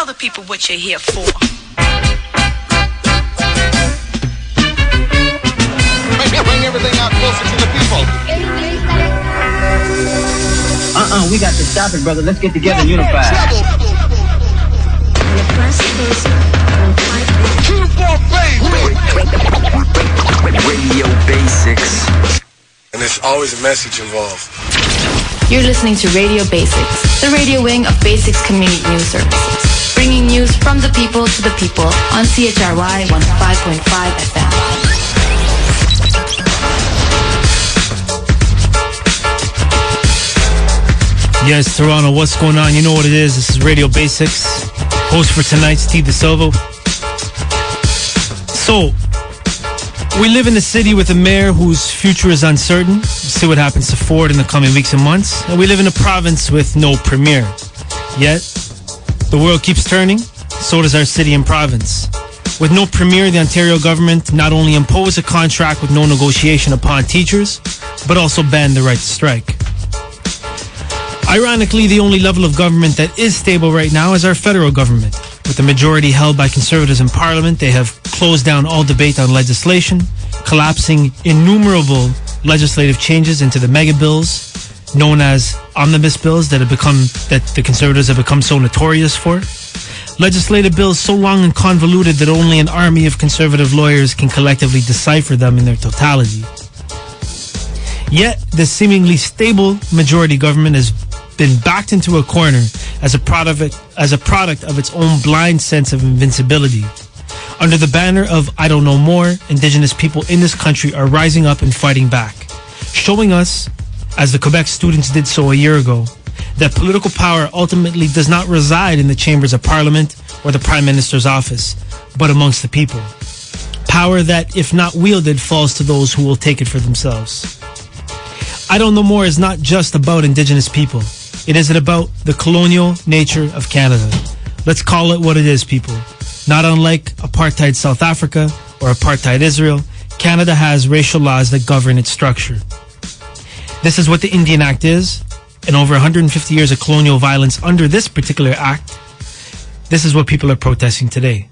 Tell the people what you're here for. Bring everything out closer to the people. We got to stop it, brother. Let's get together and unify. Radio Basics. And there's always a message involved. You're listening to Radio Basics, the radio wing of Basics Community News Services, bringing news from the people to the people on CHRY 105.5 FM. Yes, Toronto, what's going on? You know what it is. This is Radio Basics. Host for tonight, Steve DeSilva. So, we live in a city with a mayor whose future is uncertain. We'll see what happens to Ford in the coming weeks and months. And we live in a province with no premier. Yet, the world keeps turning. So does our city and province. With no premier, the Ontario government not only imposed a contract with no negotiation upon teachers, but also banned the right to strike. Ironically, the only level of government that is stable right now is our federal government. With the majority held by Conservatives in Parliament, they have closed down all debate on legislation, collapsing innumerable legislative changes into the mega bills known as omnibus bills that the Conservatives have become so notorious for. Legislative bills so long and convoluted that only an army of Conservative lawyers can collectively decipher them in their totality. Yet, the seemingly stable majority government has been backed into a corner as a product of its own blind sense of invincibility. Under the banner of I don't know more, Indigenous people in this country are rising up and fighting back, showing us, as the Quebec students did so a year ago, that political power ultimately does not reside in the chambers of Parliament or the Prime Minister's office, but amongst the people. Power that, if not wielded, falls to those who will take it for themselves. I Don't Know More is not just about Indigenous people. It is about the colonial nature of Canada. Let's call it what it is, people. Not unlike apartheid South Africa or apartheid Israel, Canada has racial laws that govern its structure. This is what the Indian Act is, and over 150 years of colonial violence under this particular act, this is what people are protesting today.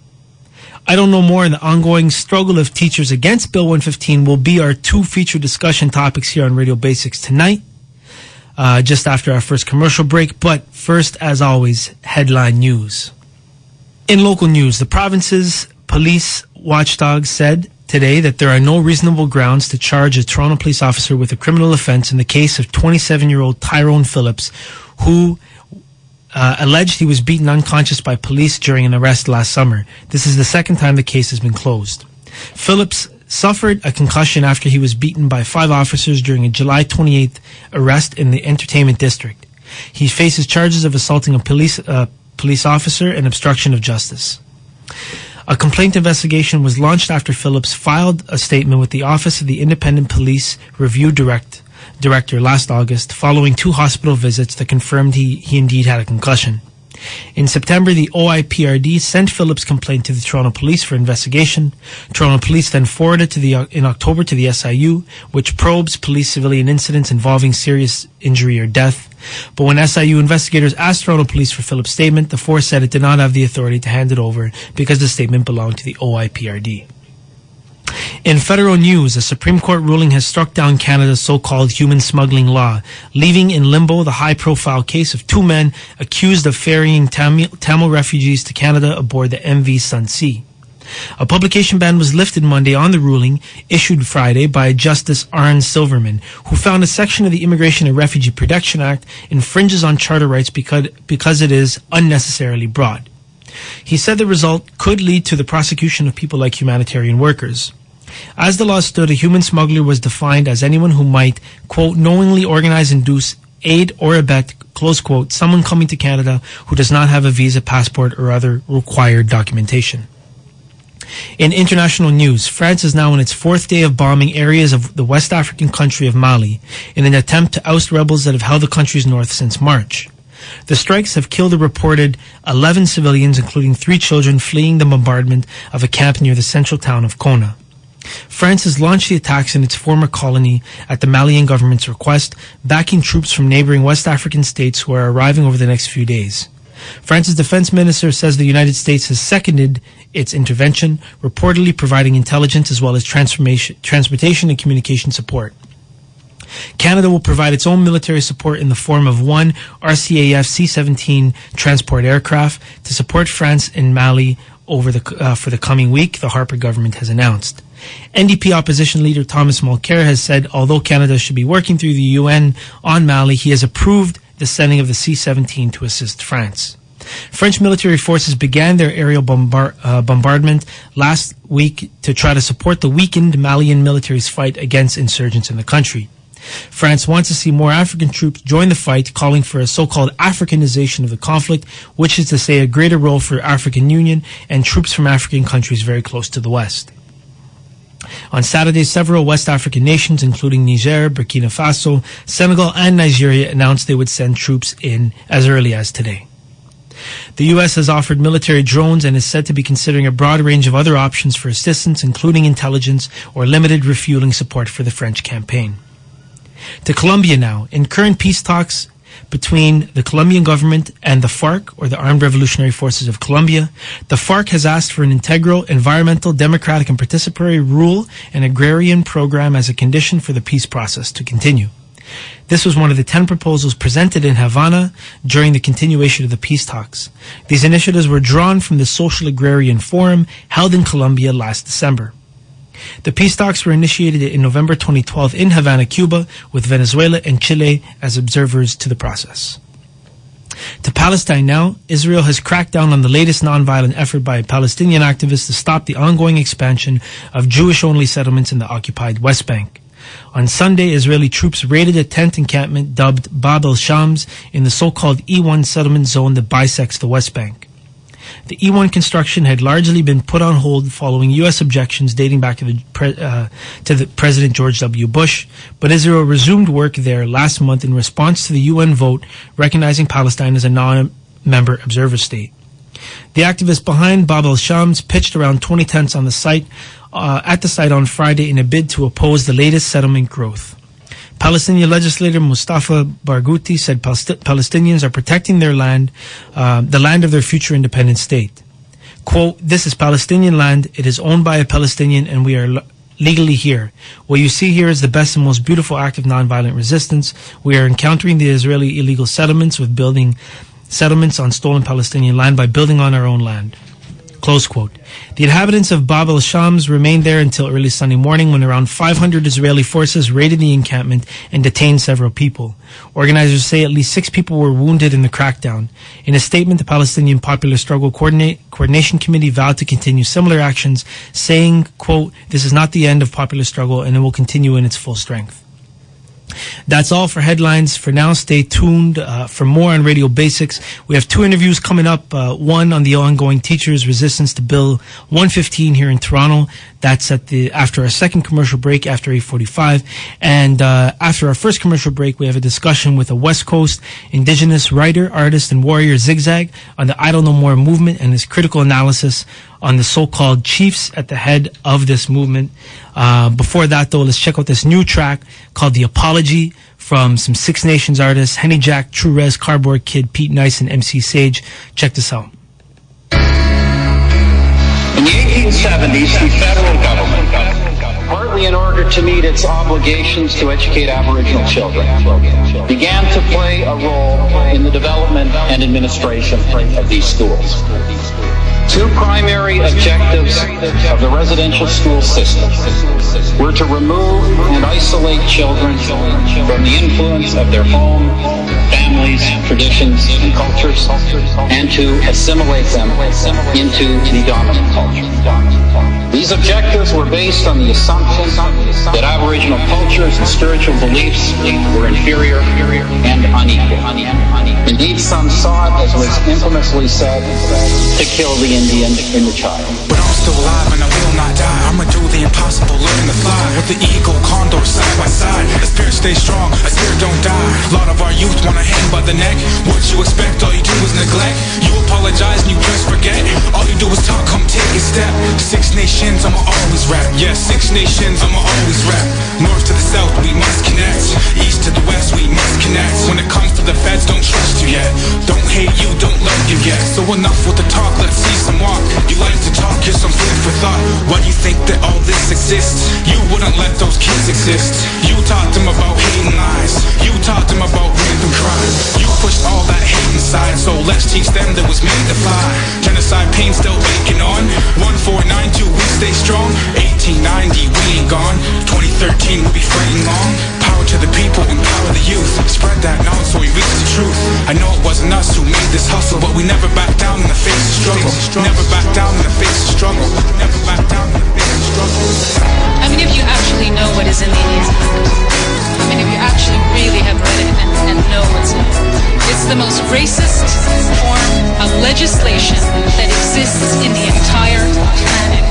I Don't Know More and the ongoing struggle of teachers against Bill 115 will be our two feature discussion topics here on Radio Basics tonight, just after our first commercial break. But first, as always, headline news. In local news, the province's police watchdog said today that there are no reasonable grounds to charge a Toronto police officer with a criminal offense in the case of 27-year-old Tyrone Phillips, who alleged he was beaten unconscious by police during an arrest last summer. This is the second time the case has been closed. Phillips suffered a concussion after he was beaten by 5 officers during a July 28th arrest in the Entertainment District. He faces charges of assaulting a police officer and obstruction of justice. A complaint investigation was launched after Phillips filed a statement with the Office of the Independent Police Review Director last August, following 2 hospital visits that confirmed he indeed had a concussion. In September, the OIPRD sent Phillips' complaint to the Toronto Police for investigation. Toronto Police then forwarded in October to the SIU, which probes police-civilian incidents involving serious injury or death. But when SIU investigators asked Toronto Police for Phillips' statement, the force said it did not have the authority to hand it over because the statement belonged to the OIPRD. In federal news, a Supreme Court ruling has struck down Canada's so-called human smuggling law, leaving in limbo the high-profile case of 2 men accused of ferrying Tamil refugees to Canada aboard the MV Sun Sea. A publication ban was lifted Monday on the ruling, issued Friday by Justice Arne Silverman, who found a section of the Immigration and Refugee Protection Act infringes on charter rights because it is unnecessarily broad. He said the result could lead to the prosecution of people like humanitarian workers. As the law stood, a human smuggler was defined as anyone who might, quote, knowingly organize, induce, aid, or abet, close quote, someone coming to Canada who does not have a visa, passport, or other required documentation. In international news, France is now on its 4th day of bombing areas of the West African country of Mali in an attempt to oust rebels that have held the country's north since March. The strikes have killed a reported 11 civilians, including 3 children fleeing the bombardment of a camp near the central town of Kona. France has launched the attacks in its former colony at the Malian government's request, backing troops from neighboring West African states who are arriving over the next few days. France's defense minister says the United States has seconded its intervention, reportedly providing intelligence as well as transportation and communication support. Canada will provide its own military support in the form of one RCAF C-17 transport aircraft to support France and Mali for the coming week, the Harper government has announced. NDP opposition leader Thomas Mulcair has said although Canada should be working through the UN on Mali, he has approved the sending of the C-17 to assist France. French military forces began their aerial bombardment last week to try to support the weakened Malian military's fight against insurgents in the country. France wants to see more African troops join the fight, calling for a so-called Africanization of the conflict, which is to say a greater role for African Union and troops from African countries very close to the West. On Saturday, several West African nations, including Niger, Burkina Faso, Senegal, and Nigeria, announced they would send troops in as early as today. The U.S. has offered military drones and is said to be considering a broad range of other options for assistance, including intelligence or limited refueling support for the French campaign. To Colombia now. In current peace talks between the Colombian government and the FARC, or the Armed Revolutionary Forces of Colombia, the FARC has asked for an integral, environmental, democratic, and participatory rule and agrarian program as a condition for the peace process to continue. This was one of the 10 proposals presented in Havana during the continuation of the peace talks. These initiatives were drawn from the Social Agrarian Forum held in Colombia last December. The peace talks were initiated in November 2012 in Havana, Cuba, with Venezuela and Chile as observers to the process. To Palestine now, Israel has cracked down on the latest nonviolent effort by Palestinian activists to stop the ongoing expansion of Jewish-only settlements in the occupied West Bank. On Sunday, Israeli troops raided a tent encampment dubbed Bab el-Shams in the so-called E1 settlement zone that bisects the West Bank. The E1 construction had largely been put on hold following U.S. objections dating back to the President George W. Bush, but Israel resumed work there last month in response to the UN vote recognizing Palestine as a non-member observer state. The activists behind Bab el-Shams pitched around 20 tents on the site, at the site on Friday in a bid to oppose the latest settlement growth. Palestinian legislator Mustafa Barghouti said Palestinians are protecting their land, the land of their future independent state. Quote, "This is Palestinian land. It is owned by a Palestinian and we are legally here. What you see here is the best and most beautiful act of nonviolent resistance. We are encountering the Israeli illegal settlements with building settlements on stolen Palestinian land by building on our own land." Close quote. The inhabitants of Bab el-Shams remained there until early Sunday morning when around 500 Israeli forces raided the encampment and detained several people. Organizers say at least 6 people were wounded in the crackdown. In a statement, the Palestinian Popular Struggle Coordination Committee vowed to continue similar actions, saying, quote, "This is not the end of popular struggle and it will continue in its full strength." That's all for headlines. For now, stay tuned for more on Radio Basics. We have 2 interviews coming up. One on the ongoing teachers' resistance to Bill 115 here in Toronto. That's after our second commercial break, after 8:45. And after our first commercial break, we have a discussion with a West Coast Indigenous writer, artist, and warrior Zigzag on the Idle No More movement and his critical analysis on the so-called chiefs at the head of this movement. Before that, though, let's check out this new track called The Apology from some Six Nations artists, Henny Jack, True Res, Cardboard Kid, Pete Nice, and MC Sage. Check this out. In the 1870s, the federal government, partly in order to meet its obligations to educate Aboriginal children, began to play a role in the development and administration of these schools. 2 primary objectives of the residential school system were to remove and isolate children from the influence of their home, families, traditions, and cultures, and to assimilate them into the dominant culture. These objectives were based on the assumption that Aboriginal cultures and spiritual beliefs were inferior and unequal. Indeed, some saw it, as was infamously said, to kill the Indian in the child. But I'm still alive and I will not die. I'ma do the impossible, looking to fly with the eagle, condor side by side. A spirit stays strong, a spirit don't die. A lot of our youth wanna hang by the neck. What you expect, all you do is neglect. You apologize and you just forget. All you do is talk, come take a step. 6 nations, I'ma always rap. Yes, 6 nations, I'ma always rap. North to the south, we must connect. East to the west, we must connect. When it comes to the feds, don't trust you yet. Don't hate you, don't love you So enough with the talk, let's see some walk. You like to talk, here's some food for thought. Why do you think that all this exists? You wouldn't let those kids exist. You taught them about hate and lies. You taught them about random crime. You pushed all that hate inside, so let's teach them that was made to fly. Genocide pain still aching on. 1492, we stay strong. 1890, we ain't gone. 2013, we'll be fighting long. Power to the people, empower the youth. Spread that knowledge so we reach the truth. I know it wasn't us who made this hustle, but we never back down in the face of struggle. Never back down in the face of struggle. Never back down in the face of struggle. How many of you actually know what is in the Indian Act? How many of you actually really have read it and know what's in it? It's the most racist form of legislation that exists in the entire planet.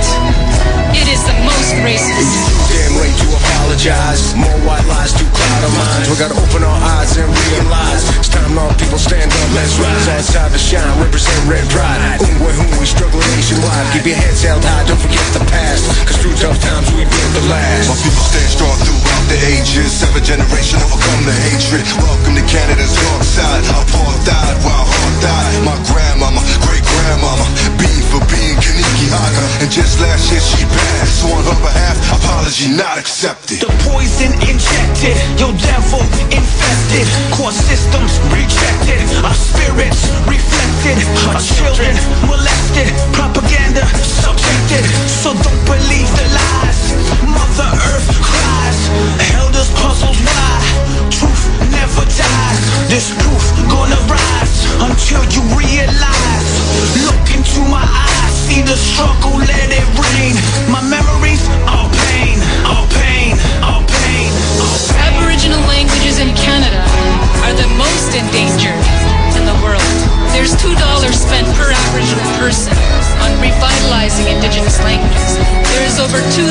It is the most racist. Damn late to apologize. More white lies to cloud our minds. We gotta open our eyes and realize it's time all people stand up, let's rise. Our time to shine, represent red pride. We struggle nationwide. Keep your heads held high, don't forget the past. Cause through tough times we build the last. My people stand strong throughout the ages. 7 generations overcome the hatred. Welcome to Canada's dark side. Our paw died while heart died. My grandmama, great-grandmama, being for being Kaniki Haga. And just last year she passed. So on her behalf, apology not accepted. The poison injected, your devil infested. Core systems rejected, our spirits reflected. Our children molested, propaganda subjected. So don't believe the lies. Mother Earth cries, elders puzzles why truth never dies. This proof gonna rise until you realize. Look into my eyes, see the struggle, let it rain. My memories, all pain, all pain, all pain, all pain. Aboriginal languages in Canada are the most endangered in the world. There's $2 spent per Aboriginal person on revitalizing Indigenous languages. There is over $2,000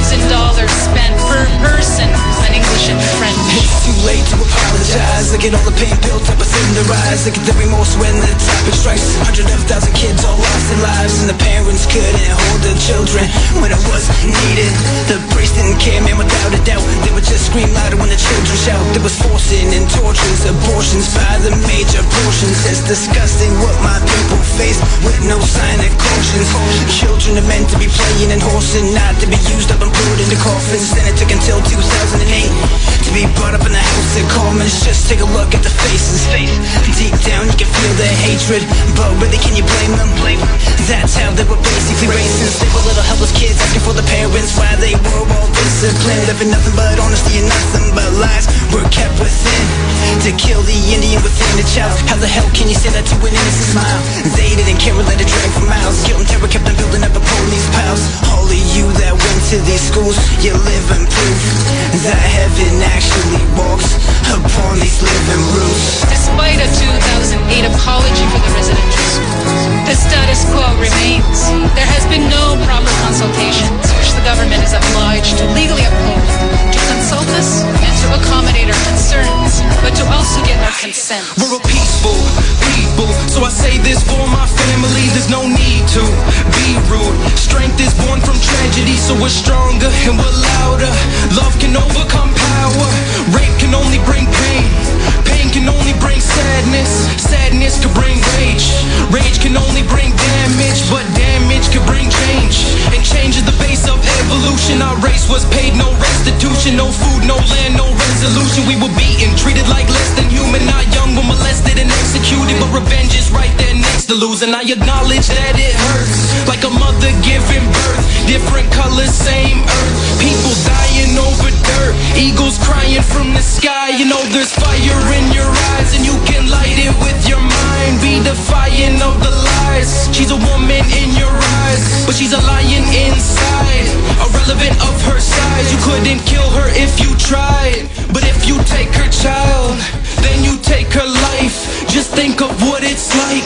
spent per person on English and French. It's too late to apologize. Look at all the pain built up within their eyes. Look at the remorse when the topic strikes. 100,000 kids all lost their lives, and the parents couldn't hold their children when it was needed. The priests didn't care, man, without a doubt. They would just scream louder when the children shout. There was forcing and tortures, abortions by the major portions. It's disgusting what my people face with no sign of caution. Children are meant to be playing and horsing, not to be used up and put into coffins. Then it took until 2008 to be brought up in the house of Commons. Just take a look at the faces. Deep down you can feel their hatred, but really can you blame them? That's how they were basically racist. They were little helpless kids asking for the parents why they were all disciplined. Living nothing but honesty and nothing but lies were kept within. To kill the Indian within the child, how the hell can you say that to an innocent smile? They didn't care and let it drag for miles. Guilt and terror kept on building up upon these piles. All of you that went to these schools, you live in proof that heaven actually walks upon these living roofs. Despite a 2008 apology for the residential schools, the status quo remains. There has been no proper consultations, which the government is obliged to legally uphold, to consult us and to accommodate our concerns, but to also get our consent. We're a peaceful people, so I say this for my family. There's no need to be rude. Strength is born from tragedy, so we're stronger and we're louder. Love can overcome power. Rape can only bring pain. Pain can only bring sadness. Sadness can bring rage. Rage can only bring damage, but damage can bring change. And change is the base of evolution. Our race was paid no restitution. No food, no land, no resolution. We were beaten, treated like less than human. Our young were molested and executed, but revenge is right there next to losing. I acknowledge that it hurts, like a mother giving birth. Different colors, same earth. People dying over dirt. Eagles crying from the sky. You know there's fire in your eyes, and you can light it with your mind. Be defiant of the lies. She's a woman in your eyes, but she's a lion inside. Irrelevant of her size. You couldn't kill her if you tried, but if you take her child, then you take her life. Just think of what it's like.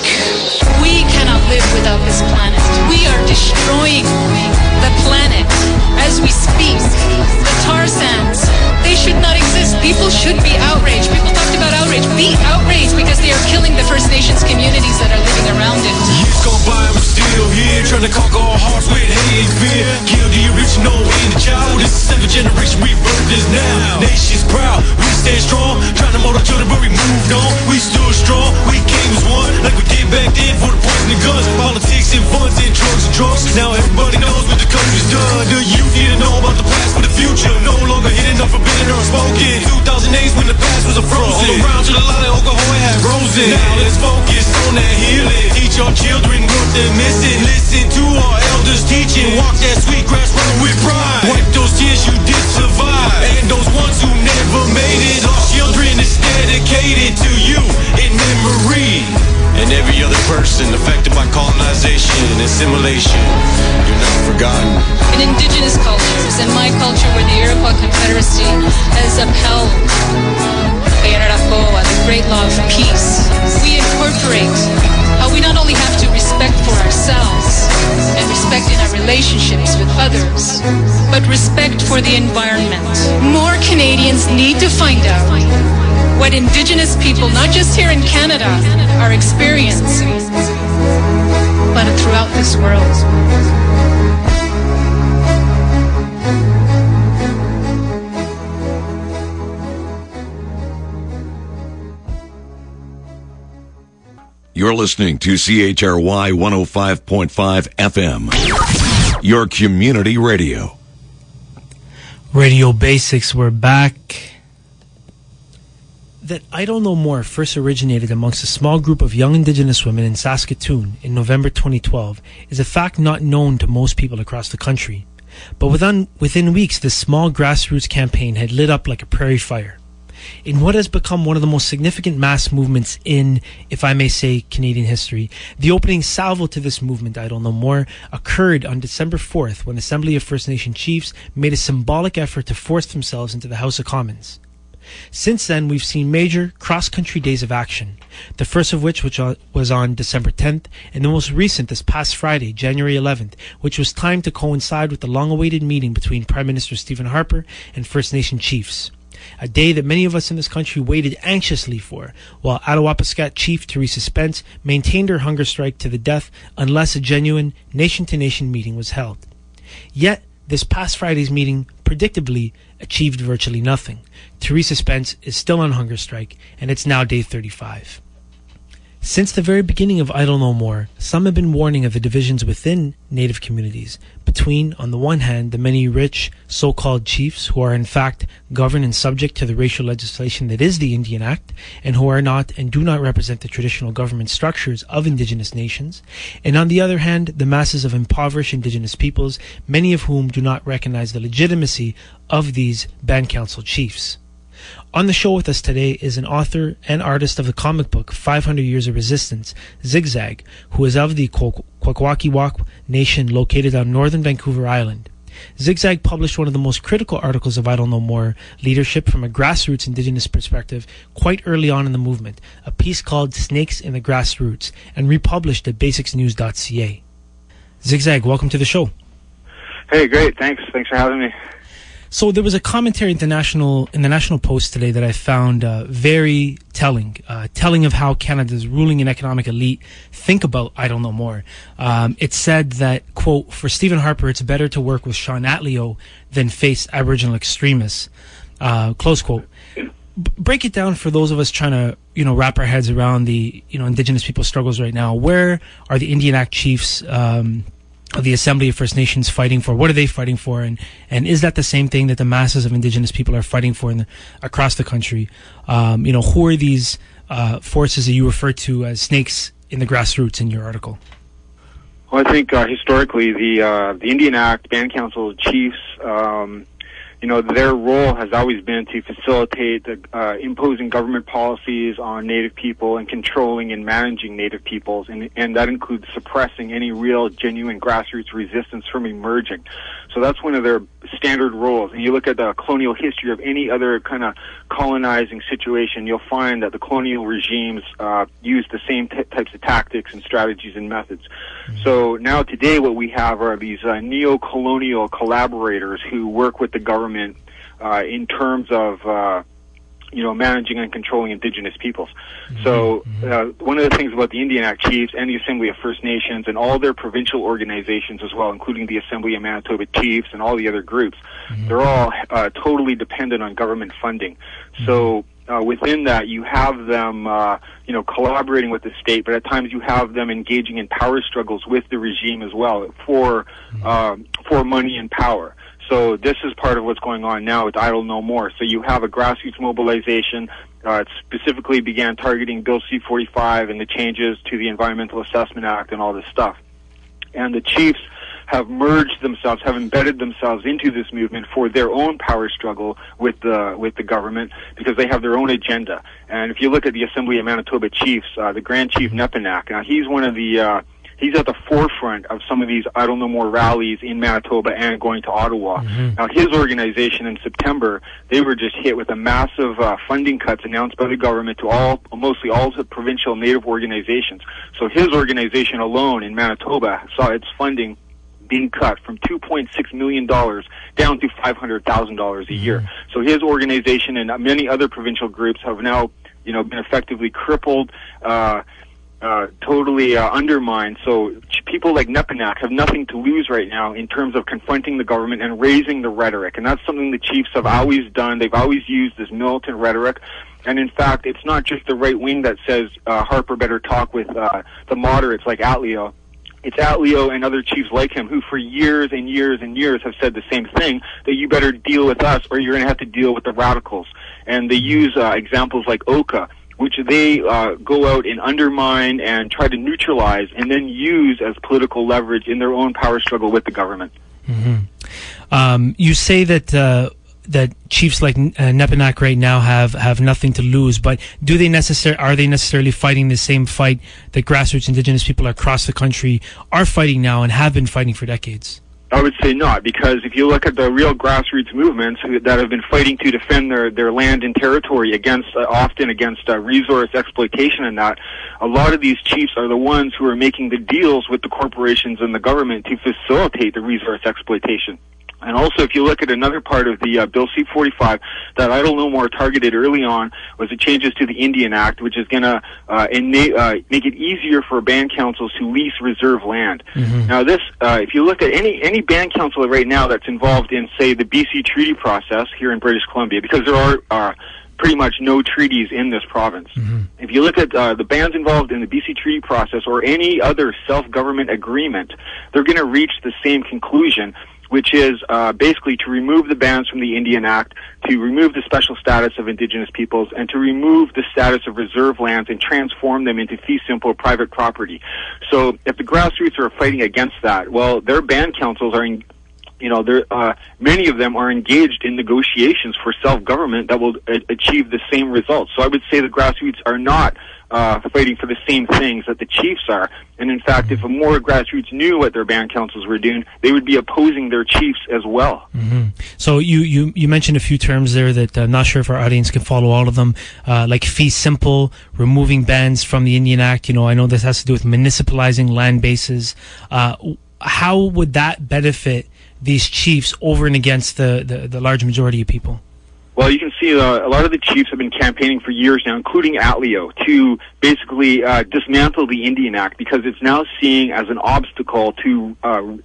We cannot live without this planet. We are destroying the planet as we speak. The tar sands, they should not exist. People should be outraged. People talked about outrage. Be outraged because they are killing the First Nations communities that are living around it. Years go by and we're still here, trying to conquer our hearts with hate and fear. Kill the original and the child. This is 7th generation, we birthed this now. Nation's proud, we stand strong. Trying to mold our children, but we moved on. We stood strong, we came as one, like we did back then for the point chasing funds and drugs and drunks. Now everybody knows what the country's done. The youth need to know about the past for the future. No longer hidden or forbidden or spoken. 2008's when the past was a frozen. All around to the line of Oklahoma had frozen. Now let's focus on that healing. Teach our children what they're missing. Listen to our elders teaching. Walk that sweet grass road with pride. Wipe those tears you did survive. And those ones who never made it. Our children is dedicated to you in memory. And every other person affected by colonization and assimilation, you're not forgotten. In indigenous cultures, in my culture where the Iroquois Confederacy has upheld the great law of peace, we incorporate how we not only have to respect for ourselves and respect in our relationships with others, but respect for the environment. More Canadians need to find out what Indigenous people, not just here in Canada, are experiencing, but throughout this world. You're listening to CHRY 105.5 FM, your community radio. Radio Basics, we're back. That I Don't Know More first originated amongst a small group of young Indigenous women in Saskatoon in November 2012 is a fact not known to most people across the country. But within weeks, this small grassroots campaign had lit up like a prairie fire. In what has become one of the most significant mass movements in, if I may say, Canadian history, the opening salvo to this movement, I Don't Know More, occurred on December 4th when Assembly of First Nation Chiefs made a symbolic effort to force themselves into the House of Commons. Since then, we've seen major cross-country days of action, the first of which was on December 10th, and the most recent this past Friday, January 11th, which was timed to coincide with the long-awaited meeting between Prime Minister Stephen Harper and First Nation chiefs. A day that many of us in this country waited anxiously for, while Attawapiskat Chief Teresa Spence maintained her hunger strike to the death unless a genuine nation-to-nation meeting was held. Yet, this past Friday's meeting predictably achieved virtually nothing. Teresa Spence is still on hunger strike, and it's now day 35. Since the very beginning of I Don't Know More, some have been warning of the divisions within Native communities between, on the one hand, the many rich so-called chiefs who are in fact governed and subject to the racial legislation that is the Indian Act, and who are not and do not represent the traditional government structures of Indigenous nations, and on the other hand, the masses of impoverished Indigenous peoples, many of whom do not recognize the legitimacy of these Band Council chiefs. On the show with us today is an author and artist of the comic book 500 Years of Resistance, Zigzag, who is of the Kwakwaka'wakw Nation located on northern Vancouver Island. Zigzag published one of the most critical articles of I Don't Know More leadership from a grassroots Indigenous perspective quite early on in the movement, a piece called Snakes in the Grassroots, and republished at basicsnews.ca. Zigzag, welcome to the show. Hey, great. Thanks for having me. So there was a commentary in the National Post today that I found very telling of how Canada's ruling and economic elite think about I Don't Know More. It said that, quote, for Stephen Harper, it's better to work with Sean Atleo than face Aboriginal extremists, close quote. Break it down for those of us trying to, wrap our heads around the, Indigenous people's struggles right now. Where are the Indian Act chiefs, of the Assembly of First Nations fighting for? What are they fighting for? And is that the same thing that the masses of Indigenous people are fighting for across the country? Who are these forces that you refer to as snakes in the grassroots in your article? Well, I think historically the Indian Act Band Council chiefs, their role has always been to facilitate the imposing government policies on Native people and controlling and managing Native peoples, and that includes suppressing any real, genuine grassroots resistance from emerging. So that's one of their standard roles. And you look at the colonial history of any other kind of colonizing situation, you'll find that the colonial regimes use the same types of tactics and strategies and methods. Mm-hmm. So now today what we have are these neo-colonial collaborators who work with the government in terms of managing and controlling Indigenous peoples. Mm-hmm. So one of the things about the Indian Act chiefs and the Assembly of First Nations and all their provincial organizations as well, including the Assembly of Manitoba Chiefs and all the other groups, mm-hmm. they're all totally dependent on government funding. Mm-hmm. So within that, you have them, collaborating with the state, but at times you have them engaging in power struggles with the regime as well for money and power. So this is part of what's going on now with Idle No More. So you have a grassroots mobilization. It specifically began targeting Bill C-45 and the changes to the Environmental Assessment Act and all this stuff. And the chiefs have merged themselves, have embedded themselves into this movement for their own power struggle with the government, because they have their own agenda. And if you look at the Assembly of Manitoba Chiefs, the Grand Chief Nepinak, now he's one of the he's at the forefront of some of these Idle No More rallies in Manitoba and going to Ottawa. Mm-hmm. Now, his organization in September, they were just hit with a massive funding cuts announced by the government to mostly all the provincial Native organizations. So his organization alone in Manitoba saw its funding being cut from $2.6 million down to $500,000 a year. So his organization and many other provincial groups have now, been effectively crippled, totally undermined. So people like Nepinak have nothing to lose right now in terms of confronting the government and raising the rhetoric. And that's something the chiefs have always done. They've always used this militant rhetoric. And in fact, it's not just the right wing that says Harper better talk with the moderates like Atleo. It's Atleo and other chiefs like him who for years and years and years have said the same thing, that you better deal with us or you're going to have to deal with the radicals. And they use examples like Oka, which they go out and undermine and try to neutralize and then use as political leverage in their own power struggle with the government. Mm-hmm. You say that that chiefs like Nepinak right now have nothing to lose, but are they necessarily fighting the same fight that grassroots Indigenous people across the country are fighting now and have been fighting for decades? I would say not, because if you look at the real grassroots movements that have been fighting to defend their land and territory often against resource exploitation and that, a lot of these chiefs are the ones who are making the deals with the corporations and the government to facilitate the resource exploitation. And also, if you look at another part of the Bill C-45 that Idle No More targeted early on was the changes to the Indian Act, which is going to make it easier for band councils to lease reserve land. Mm-hmm. Now, this, if you look at any band council right now that's involved in, say, the BC treaty process here in British Columbia, because there are pretty much no treaties in this province. Mm-hmm. If you look at the bands involved in the BC treaty process or any other self-government agreement, they're going to reach the same conclusion, which is basically to remove the bans from the Indian Act, to remove the special status of Indigenous peoples, and to remove the status of reserve lands and transform them into fee simple private property. So if the grassroots are fighting against that, well, their band councils are many of them are engaged in negotiations for self-government that will achieve the same results. So I would say the grassroots are not fighting for the same things that the chiefs are. And in fact, if more grassroots knew what their band councils were doing, they would be opposing their chiefs as well. Mm-hmm. So you mentioned a few terms there that I'm not sure if our audience can follow all of them, like fee simple, removing bans from the Indian Act. I know this has to do with municipalizing land bases. How would that benefit these chiefs over and against the large majority of people? Well, you can see a lot of the chiefs have been campaigning for years now, including Atleo, to basically dismantle the Indian Act because it's now seen as an obstacle to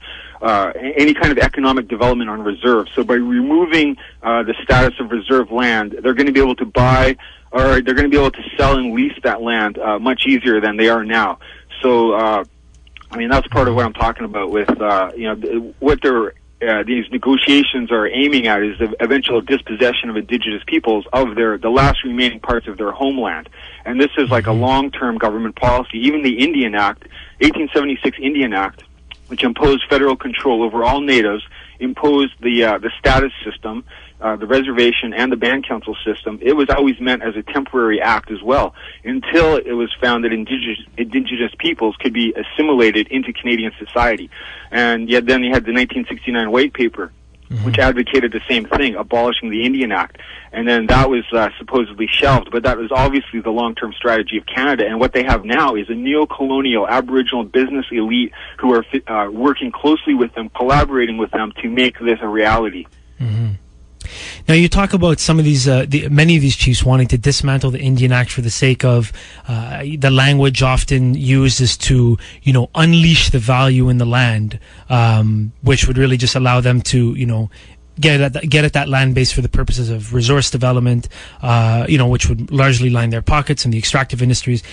any kind of economic development on reserve. So by removing the status of reserve land, they're going to be able to buy or they're going to be able to sell and lease that land much easier than they are now. So, that's part of what I'm talking about with, what these negotiations are aiming at is the eventual dispossession of Indigenous peoples of the last remaining parts of their homeland. And this is like a long-term government policy. Even the Indian Act, 1876 Indian Act, which imposed federal control over all natives, imposed the status system, the reservation, and the band council system. It was always meant as a temporary act as well, until it was found that indigenous peoples could be assimilated into Canadian society. And yet then you had the 1969 White Paper, which advocated the same thing, abolishing the Indian Act. And then that was supposedly shelved, but that was obviously the long-term strategy of Canada. And what they have now is a neo-colonial Aboriginal business elite who are working closely with them, collaborating with them to make this a reality. Mm-hmm. Now you talk about some of these, many of these chiefs wanting to dismantle the Indian Act for the sake of the language often used is to, unleash the value in the land, which would really just allow them to, get at that land base for the purposes of resource development, which would largely line their pockets and the extractive industries.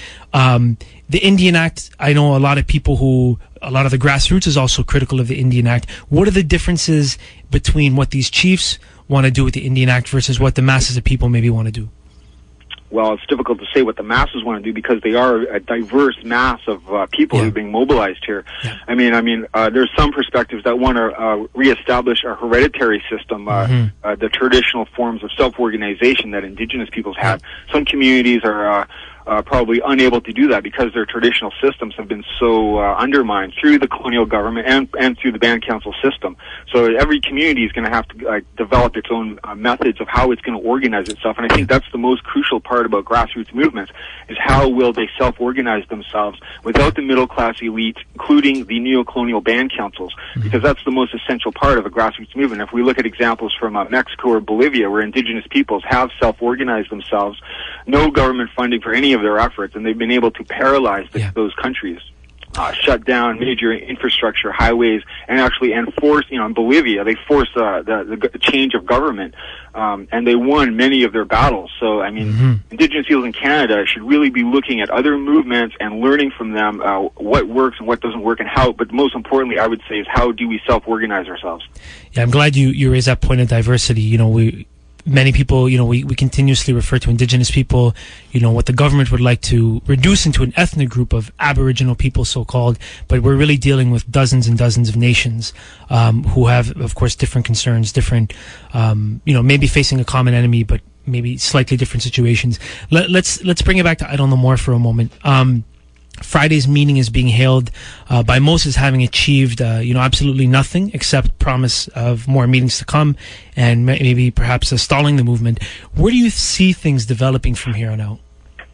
The Indian Act, I know a lot of the grassroots is also critical of the Indian Act. What are the differences between what these chiefs want to do with the Indian Act versus what the masses of people maybe want to do? Well, it's difficult to say what the masses want to do because they are a diverse mass of people who are being mobilized here. Yeah. I mean, there's some perspectives that want to reestablish a hereditary system, the traditional forms of self-organization that indigenous peoples had. Some communities are probably unable to do that because their traditional systems have been so undermined through the colonial government and through the band council system. So every community is going to have to develop its own methods of how it's going to organize itself. And I think that's the most crucial part about grassroots movements is how will they self-organize themselves without the middle-class elite, including the neo-colonial band councils, because that's the most essential part of a grassroots movement. If we look at examples from Mexico or Bolivia where indigenous peoples have self-organized themselves, no government funding for any of their efforts, and they've been able to paralyze those countries, shut down major infrastructure, highways, and actually enforce, in Bolivia, they forced the change of government, and they won many of their battles. So, I mean, indigenous peoples in Canada should really be looking at other movements and learning from them what works and what doesn't work and how, but most importantly, I would say, is how do we self-organize ourselves? Yeah, I'm glad you raised that point of diversity. Many people, we continuously refer to indigenous people, what the government would like to reduce into an ethnic group of Aboriginal people, so-called, but we're really dealing with dozens and dozens of nations who have, of course, different concerns, different, maybe facing a common enemy, but maybe slightly different situations. Let's bring it back to Idle No More for a moment. Friday's meeting is being hailed by most as having achieved, absolutely nothing except promise of more meetings to come and maybe perhaps stalling the movement. Where do you see things developing from here on out?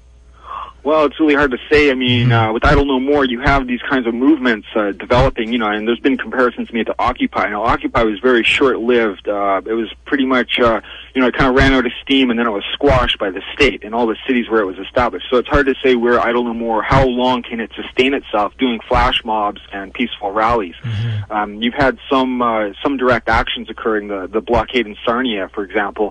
Well, it's really hard to say. I mean, with Idle No More, you have these kinds of movements developing, and there's been comparisons made to Occupy. Now, Occupy was very short-lived. It was pretty much, it kind of ran out of steam, and then it was squashed by the state in all the cities where it was established. So it's hard to say where Idle No More, how long can it sustain itself doing flash mobs and peaceful rallies. You've had some direct actions occurring, the blockade in Sarnia, for example.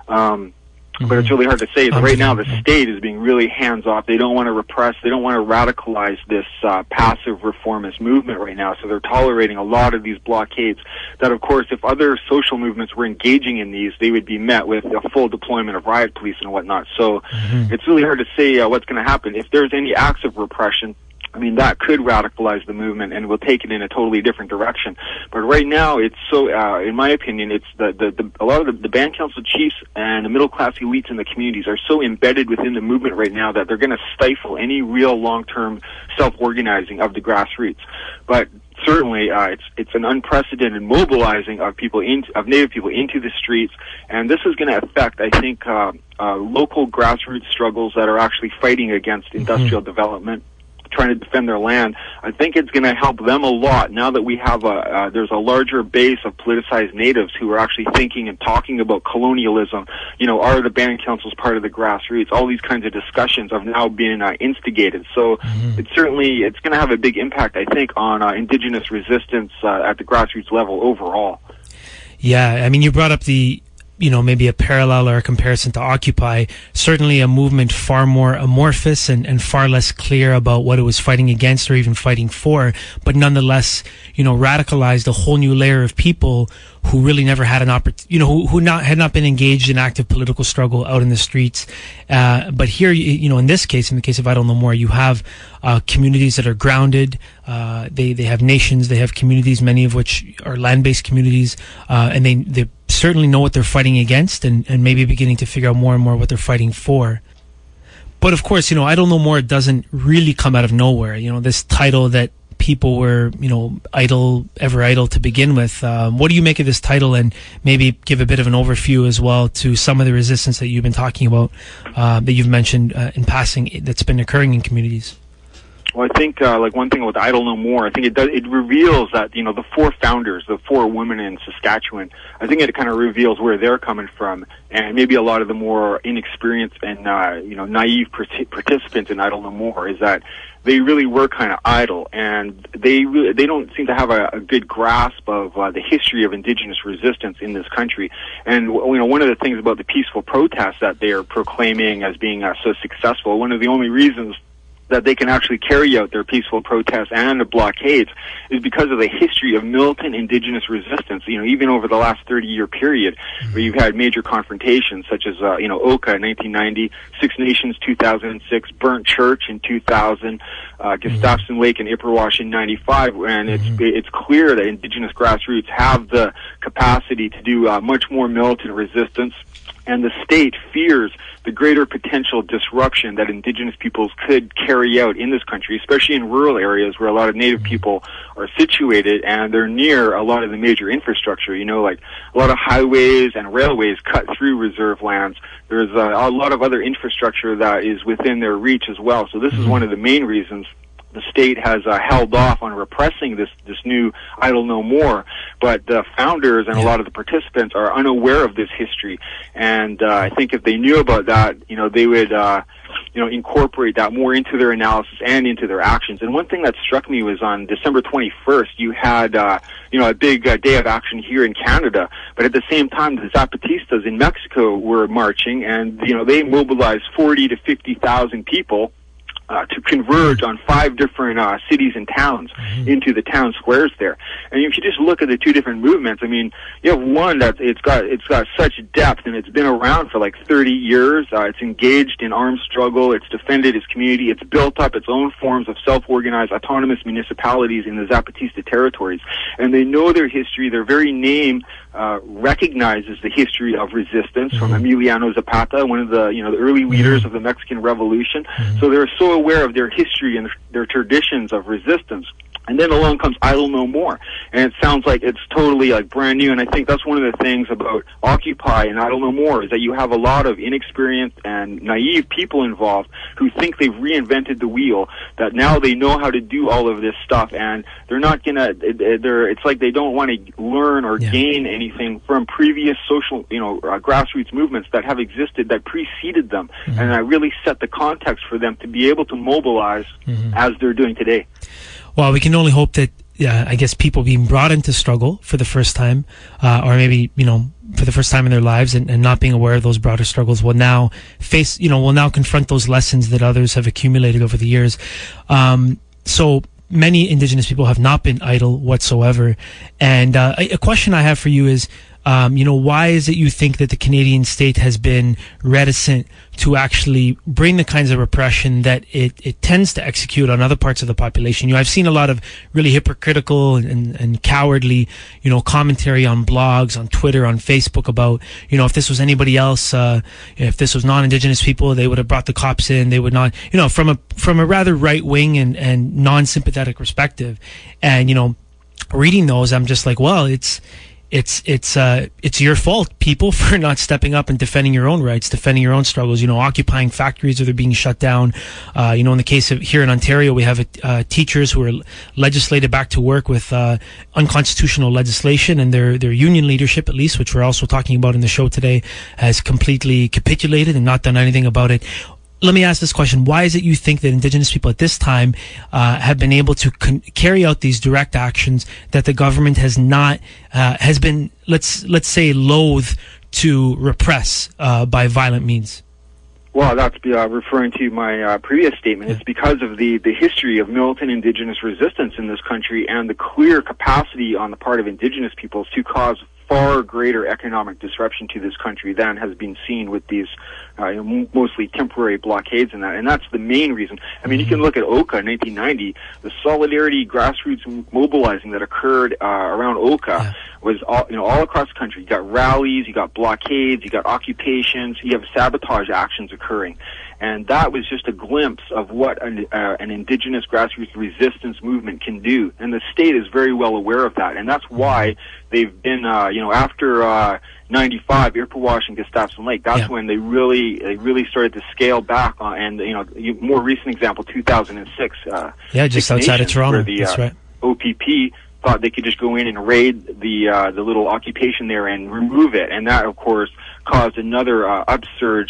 But it's really hard to say. Right now, the state is being really hands-off. They don't want to repress. They don't want to radicalize this passive reformist movement right now. So they're tolerating a lot of these blockades that, of course, if other social movements were engaging in these, they would be met with a full deployment of riot police and whatnot. So it's really hard to say what's going to happen. If there's any acts of repression, I mean, that could radicalize the movement and will take it in a totally different direction. But right now, it's so, in my opinion, it's a lot of the band council chiefs and the middle class elites in the communities are so embedded within the movement right now that they're going to stifle any real long-term self-organizing of the grassroots. But certainly, it's an unprecedented mobilizing of Native people into the streets, and this is going to affect, I think, local grassroots struggles that are actually fighting against industrial development, trying to defend their land. I think it's going to help them a lot now that we have there's a larger base of politicized natives who are actually thinking and talking about colonialism. Are the band councils part of the grassroots? All these kinds of discussions have now been instigated. So it's going to have a big impact, I think, on indigenous resistance at the grassroots level overall. Yeah, I mean, you brought up maybe a parallel or a comparison to Occupy, certainly a movement far more amorphous and far less clear about what it was fighting against or even fighting for, but nonetheless, radicalized a whole new layer of people who really never had an opportunity, who had not been engaged in active political struggle out in the streets. But here, in this case, in the case of Idle No More, you have communities that are grounded. They have nations, they have communities, many of which are land-based communities, and they certainly know what they're fighting against and maybe beginning to figure out more and more what they're fighting for. But of course, Idle No More doesn't really come out of nowhere. This title that people were, ever idle to begin with. What do you make of this title, and maybe give a bit of an overview as well to some of the resistance that you've been talking about, that you've mentioned in passing, that's been occurring in communities? Well, I think one thing with Idle No More, I think it reveals that the four founders, the four women in Saskatchewan, I think it kind of reveals where they're coming from, and maybe a lot of the more inexperienced and naive participants in Idle No More is that they really were kind of idle, and they don't seem to have a good grasp of the history of indigenous resistance in this country. And one of the things about the peaceful protests that they are proclaiming as being so successful, one of the only reasons that they can actually carry out their peaceful protests and the blockades is because of the history of militant indigenous resistance, even over the last 30-year period, where you've had major confrontations such as, Oka in 1990, Six Nations 2006, Burnt Church in 2000, Gustafson Lake and Ipperwash in 95, and it's clear that indigenous grassroots have the capacity to do much more militant resistance, and the state fears the greater potential disruption that indigenous peoples could carry out in this country, especially in rural areas where a lot of native people are situated and they're near a lot of the major infrastructure, like a lot of highways and railways cut through reserve lands. There's a lot of other infrastructure that is within their reach as well. So this is one of the main reasons the state has held off on repressing this new Idle No More, but the founders and a lot of the participants are unaware of this history, and I think if they knew about that, they would incorporate that more into their analysis and into their actions. And one thing that struck me was on December 21st, you had a big day of action here in Canada, but at the same time, the Zapatistas in Mexico were marching, and they mobilized 40 to 50,000 people to converge on 5 different cities and towns into the town squares there. And if you just look at the two different movements, you have one that it's got such depth, and it's been around for like 30 years. It's engaged in armed struggle. It's defended its community. It's built up its own forms of self-organized autonomous municipalities in the Zapatista territories. And they know their history. Their very name recognizes the history of resistance from Emiliano Zapata, one of the the early leaders of the Mexican Revolution. So they're so aware of their history and their traditions of resistance. And then along comes Idle No More, and it sounds like it's totally brand new. And I think that's one of the things about Occupy and Idle No More is that you have a lot of inexperienced and naive people involved who think they've reinvented the wheel, that now they know how to do all of this stuff, and they're not gonna. It's like they don't want to learn or gain anything from previous social, grassroots movements that have existed that preceded them, and I really set the context for them to be able to mobilize as they're doing today. Well, we can only hope that, I guess, people being brought into struggle for the first time, or maybe, for the first time in their lives and not being aware of those broader struggles will now face, will now confront those lessons that others have accumulated over the years. So many Indigenous people have not been idle whatsoever. And a question I have for you is, why is it you think that the Canadian state has been reticent to actually bring the kinds of repression that it tends to execute on other parts of the population? I've seen a lot of really hypocritical and cowardly, commentary on blogs, on Twitter, on Facebook about, if this was anybody else, if this was non-Indigenous people, they would have brought the cops in. They would not, from a rather right-wing and non-sympathetic perspective. And, reading those, I'm just like, well, it's your fault, people, for not stepping up and defending your own rights, defending your own struggles, occupying factories or they're being shut down. In the case of here in Ontario, we have teachers who are legislated back to work with unconstitutional legislation, and their union leadership, at least, which we're also talking about in the show today, has completely capitulated and not done anything about it. Let me ask this question. Why is it you think that Indigenous people at this time have been able to carry out these direct actions that the government has not, has been, let's say, loath to repress by violent means? Well, that's referring to my previous statement. It's because of the history of militant Indigenous resistance in this country and the clear capacity on the part of Indigenous peoples to cause far greater economic disruption to this country than has been seen with these mostly temporary blockades and that. And that's the main reason. You can look at Oka in 1990. The solidarity grassroots mobilizing that occurred around Oka was all across the country. You got rallies, you got blockades, you got occupations, you have sabotage actions occurring. And that was just a glimpse of what an Indigenous grassroots resistance movement can do. And the state is very well aware of that. And that's why they've been, after 95, Ipperwash and Gustafson Lake, that's when they really started to scale back on, and, more recent example, 2006. Just outside of Toronto. Where the that's right. OPP thought they could just go in and raid the little occupation there and remove it. And that, of course, caused another upsurge of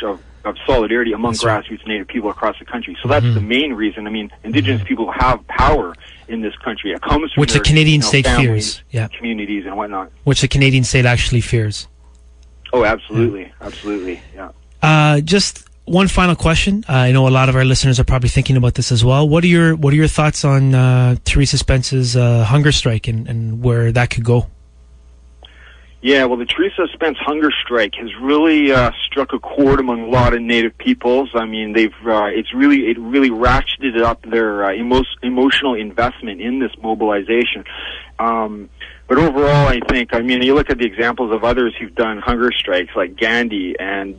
solidarity among grassroots Native people across the country. So that's the main reason. I mean, Indigenous people have power in this country. It comes from which the Canadian state families, fears, communities and whatnot. Which the Canadian state actually fears. Oh, absolutely, absolutely, yeah. Just one final question. I know a lot of our listeners are probably thinking about this as well. What are your thoughts on Theresa Spence's hunger strike and where that could go? Yeah, well, the Theresa Spence hunger strike has really struck a chord among a lot of Native peoples. I mean, it really ratcheted up their emotional investment in this mobilization. But overall, I think, I mean, you look at the examples of others who've done hunger strikes, like Gandhi, and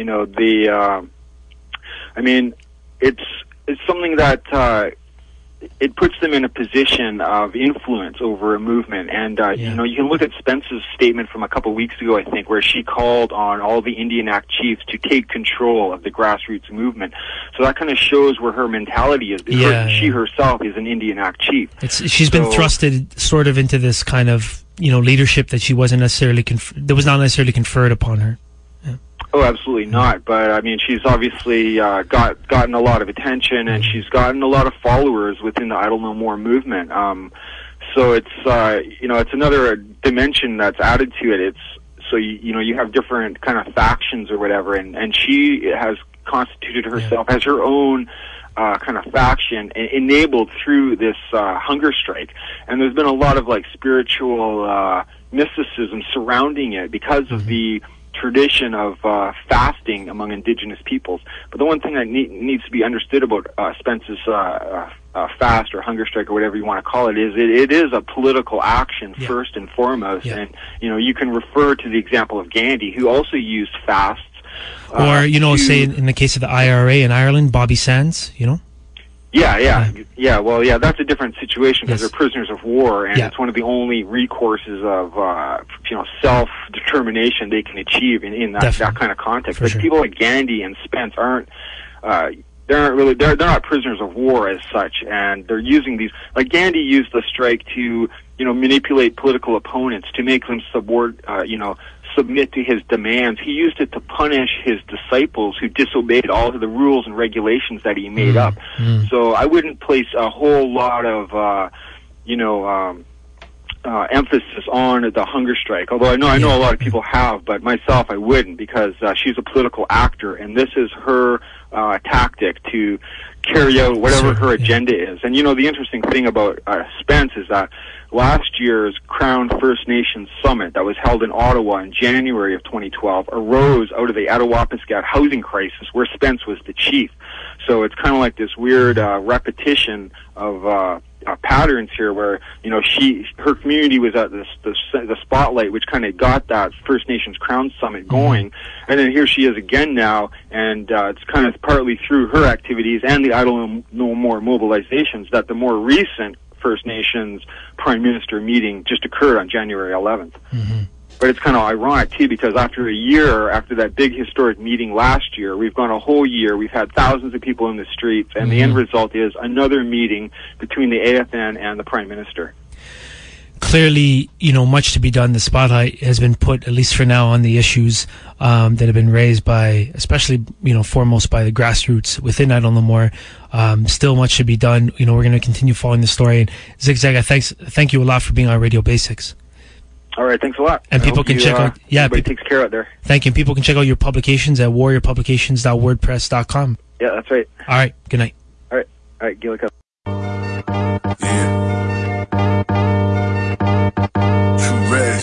I mean, it's something that it puts them in a position of influence over a movement. And, you know, you can look at Spence's statement from a couple of weeks ago, I think, where she called on all the Indian Act chiefs to take control of the grassroots movement. So that kind of shows where her mentality is. She herself is an Indian Act chief. She's been thrusted sort of into this kind of, you know, leadership that she wasn't necessarily, that was not necessarily conferred upon her. Oh, absolutely not. But I mean, she's obviously gotten a lot of attention, and she's gotten a lot of followers within the Idle No More movement. So it's it's another dimension that's added to it. You have different kind of factions or whatever, and she has constituted herself as her own kind of faction, enabled through this hunger strike. And there's been a lot of like spiritual mysticism surrounding it because of the tradition of fasting among Indigenous peoples. But the one thing that needs to be understood about Spence's fast or hunger strike or whatever you want to call it is it is a political action first and foremost. And you can refer to the example of Gandhi, who also used fasts. Or say in the case of the IRA in Ireland, Bobby Sands, Yeah, that's a different situation because they're prisoners of war, and it's one of the only recourses of self-determination they can achieve in that kind of context. But people like Gandhi and Spence they're not prisoners of war as such, and they're using these, like Gandhi used the strike to manipulate political opponents, to make them submit to his demands. He used it to punish his disciples who disobeyed all of the rules and regulations that he made up. So I wouldn't place a whole lot of emphasis on the hunger strike, although I know a lot of people have, but myself I wouldn't, because she's a political actor, and this is her tactic to carry out whatever her agenda is. And the interesting thing about Spence is that last year's Crown First Nations Summit that was held in Ottawa in January of 2012 arose out of the Attawapiskat housing crisis, where Spence was the chief. So it's kind of like this weird repetition of patterns here, where her community was at the spotlight, which kind of got that First Nations Crown Summit going, and then here she is again now, and it's kind of partly through her activities and the Idle No More mobilizations that the more recent First Nations Prime Minister meeting just occurred on January 11th. But it's kind of ironic, too, because after a year, after that big historic meeting last year, we've gone a whole year, we've had thousands of people in the streets, and the end result is another meeting between the AFN and the Prime Minister. Clearly, much to be done. The spotlight has been put, at least for now, on the issues that have been raised by, especially, foremost by the grassroots within Idle No More. Still much to be done. We're going to continue following the story. And Zigzag, thank you a lot for being on Radio Basics. All right, thanks a lot. And people can check out... everybody takes care out there. Thank you. And people can check out your publications at warriorpublications.wordpress.com. Yeah, that's right. All right, good night. All right, Gillick up. True Rez,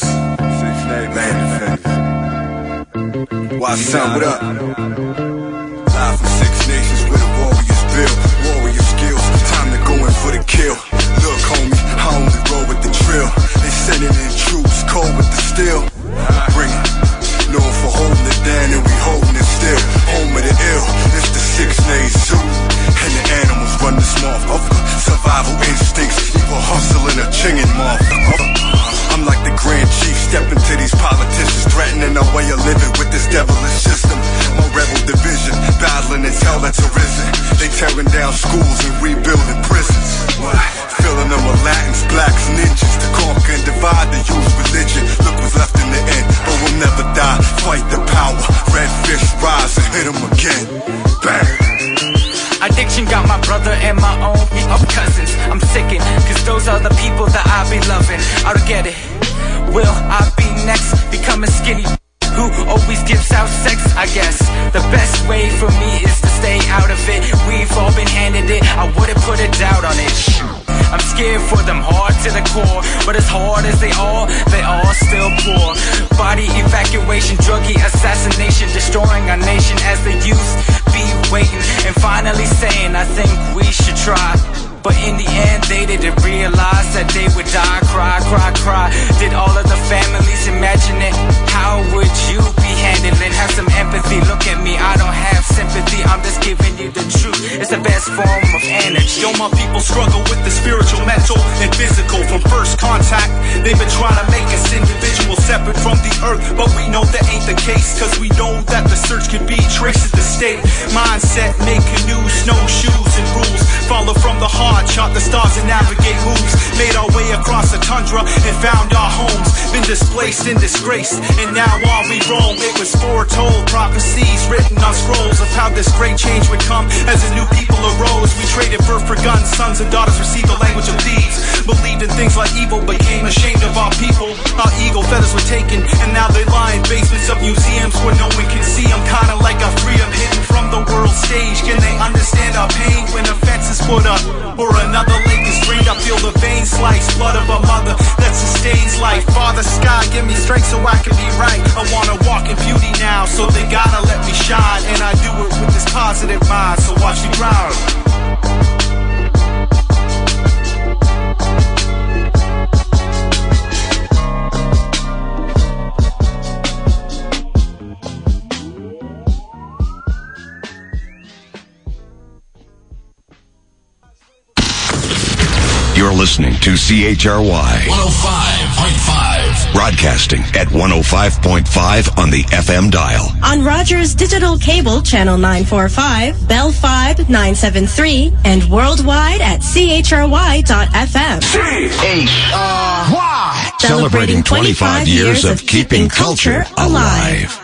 6 Name, Why son, what up? Live from 6 Nations where the warriors build. Warrior skills, time to go in for the kill. Look, homie, I only roll with the drill. They sending in troops, cold with the steel. Bring it. Known for holding it down and we holding it still. Home of the ill, it's the 6 Nations Zoo. And the animals run this motherfucker. Survival instincts, equal hustle and a chinging motherfucker. I'm like the Grand Chief, stepping to these politicians, threatening our way of living with this devilish system. My rebel division, battling its hell that's arisen. They tearing down schools and rebuilding prisons. Filling them with Latins, blacks, ninjas, to conquer and divide the youth religion. Look what's left in the end, but we'll never die. Fight the power, red fish rise and hit them again. brother and my own hip-hop cousins. I'm sickened, cause those are the people that I be loving. I don't get it. Will I be next? Becoming skinny who always gives out sex, I guess. The best way for me is to stay out of it. We've all been handed it, I wouldn't put a doubt on it. I'm scared for them hard to the core, but as hard as they all still poor. Body evacuation, druggie assassination, destroying our nation as the youth be waiting and finally saying, I think we should try. But in the end, they didn't realize that they would die. Cry, cry, cry. Did all of the families imagine it? How would you be handling? Have some empathy. Look at me, I don't have sympathy. I'm just giving you the truth. It's the best form of energy. Yo, my people struggle with the spiritual, mental, and physical. From first contact, they've been trying to make us individuals separate from the earth, but we know that ain't the case, cause we know that the search can be traced to the state. Mindset, make canoes, snowshoes, and rules. Follow from the heart, chart the stars and navigate moves. Made our way across the tundra and found our homes. Been displaced and disgraced, and now while we roam, it was foretold, prophecies written on scrolls of how this great change would come as a new people arose. We traded birth for guns, sons and daughters received the language of thieves. Believed in things like evil, became ashamed of our people. Our eagle feathers were taken, and now they lie in basements of museums where no one can see them. Kinda like our freedom hidden from the world stage. Can they understand our pain when a fence is put up or another lake is drained? I feel the veins slice, blood of a mother that sustains life. Father sky, give me strength so I can be right. I wanna walk in beauty now, so they gotta let me shine, and I do it with this positive mind, so watch me grind. You're listening to CHRY 105.5. Broadcasting at 105.5 on the FM dial. On Rogers Digital Cable Channel 945, Bell 5 973, and worldwide at CHRY.FM. CHRY! Celebrating 25 years of keeping culture alive.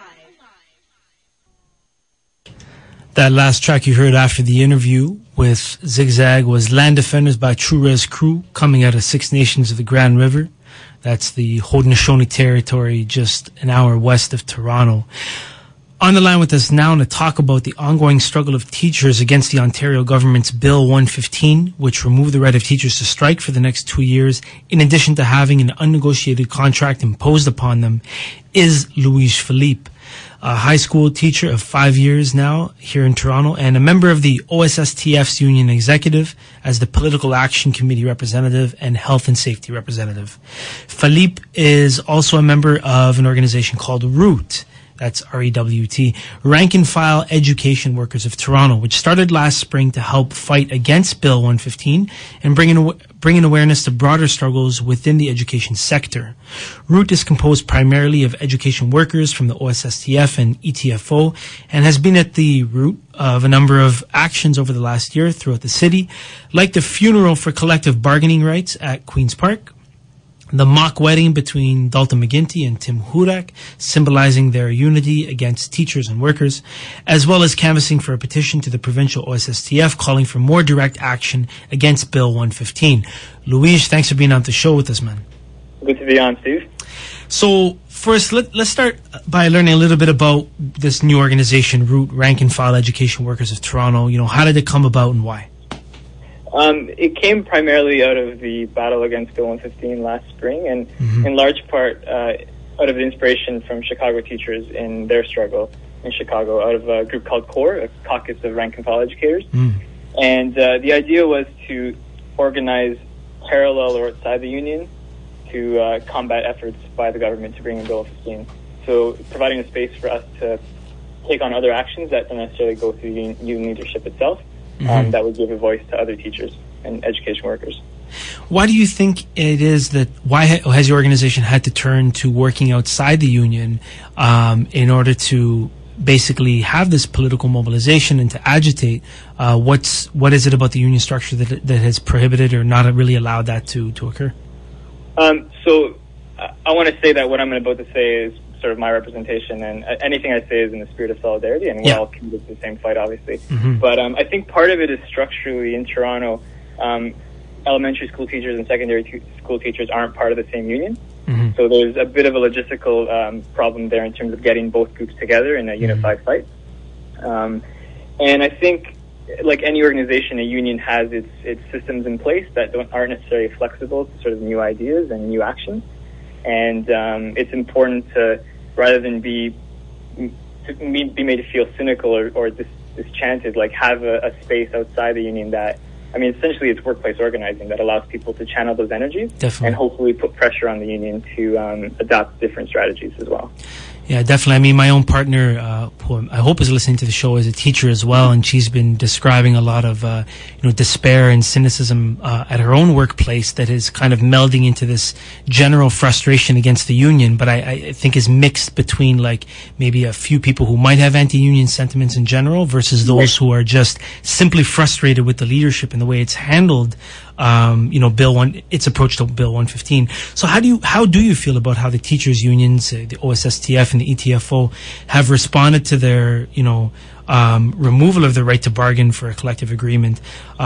That last track you heard after the interview with Zigzag was Land Defenders by True Res Crew, coming out of Six Nations of the Grand River. That's the Haudenosaunee territory just an hour west of Toronto. On the line with us now to talk about the ongoing struggle of teachers against the Ontario government's Bill 115, which removed the right of teachers to strike for the next 2 years, in addition to having an unnegotiated contract imposed upon them, is Louise Philippe, a high school teacher of 5 years now here in Toronto and a member of the OSSTF's union executive as the Political Action Committee representative and Health and Safety representative. Philippe is also a member of an organization called REWT. That's REWT, Rank and File Education Workers of Toronto, which started last spring to help fight against Bill 115 and bring in awareness to broader struggles within the education sector. REWT is composed primarily of education workers from the OSSTF and ETFO and has been at the root of a number of actions over the last year throughout the city, like the funeral for collective bargaining rights at Queen's Park, the mock wedding between Dalton McGuinty and Tim Hudak, symbolizing their unity against teachers and workers, as well as canvassing for a petition to the provincial OSSTF calling for more direct action against Bill 115. Louise, thanks for being on the show with us, man. Good to be on, Steve. So first, let's start by learning a little bit about this new organization, REWT, Rank and File Education Workers of Toronto. You know, how did it come about and why? It came primarily out of the battle against Bill 115 last spring, and in large part out of the inspiration from Chicago teachers in their struggle in Chicago, out of a group called CORE, a caucus of rank and file educators. And the idea was to organize parallel or outside the union to combat efforts by the government to bring in Bill 15. So providing a space for us to take on other actions that don't necessarily go through union leadership itself. That would give a voice to other teachers and education workers. Why do you think it is that, why has your organization had to turn to working outside the union in order to basically have this political mobilization and to agitate? What is it about the union structure that has prohibited or not really allowed that to occur? So I want to say that what I'm about to say is sort of my representation, and anything I say is in the spirit of solidarity, and we're all committed to the same fight, obviously. But I think part of it is structurally in Toronto, elementary school teachers and secondary school teachers aren't part of the same union. So there's a bit of a logistical problem there in terms of getting both groups together in a unified fight. And I think, like any organization, a union has its systems in place that aren't necessarily flexible to sort of new ideas and new actions. And it's important to, rather than be made to feel cynical or disenchanted, like have a space outside the union that, I mean, essentially it's workplace organizing that allows people to channel those energies and hopefully put pressure on the union to adopt different strategies as well. Yeah, definitely. I mean, my own partner, who I hope is listening to the show, is a teacher as well, and she's been describing a lot of, despair and cynicism at her own workplace that is kind of melding into this general frustration against the union, but I think is mixed between, like, maybe a few people who might have anti-union sentiments in general versus those who are just simply frustrated with the leadership and the way it's handled its approach to Bill 115. So how do you feel about how the teachers unions, the OSSTF and the ETFO have responded to their, removal of the right to bargain for a collective agreement?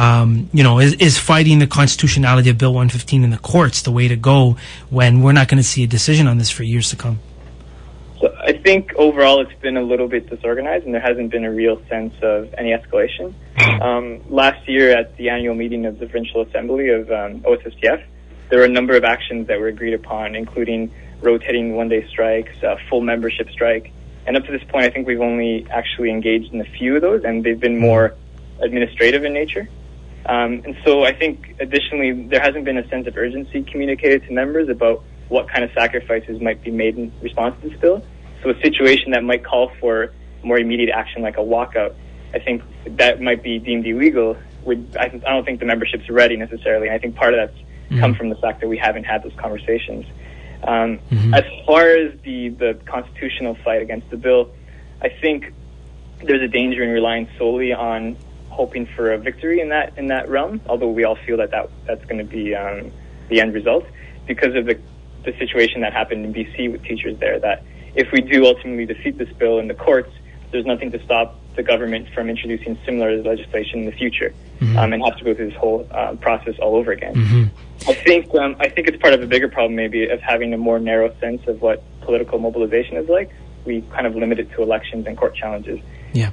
Is fighting the constitutionality of Bill 115 in the courts the way to go when we're not going to see a decision on this for years to come? So I think overall it's been a little bit disorganized, and there hasn't been a real sense of any escalation. Last year at the annual meeting of the Provincial Assembly of OSSTF, there were a number of actions that were agreed upon, including rotating one-day strikes, full membership strike. And up to this point, I think we've only actually engaged in a few of those, and they've been more administrative in nature. And so I think, additionally, there hasn't been a sense of urgency communicated to members about what kind of sacrifices might be made in response to this bill. So a situation that might call for more immediate action, like a walkout, I think that might be deemed illegal. I don't think the membership's ready necessarily. And I think part of that's come from the fact that we haven't had those conversations. As far as the constitutional fight against the bill, I think there's a danger in relying solely on hoping for a victory in that realm, although we all feel that's going to be the end result, because of the situation that happened in BC with teachers there, that if we do ultimately defeat this bill in the courts, there's nothing to stop the government from introducing similar legislation in the future, and have to go through this whole process all over again. I think it's part of a bigger problem, maybe, of having a more narrow sense of what political mobilization is like. We kind of limit it to elections and court challenges. Yeah.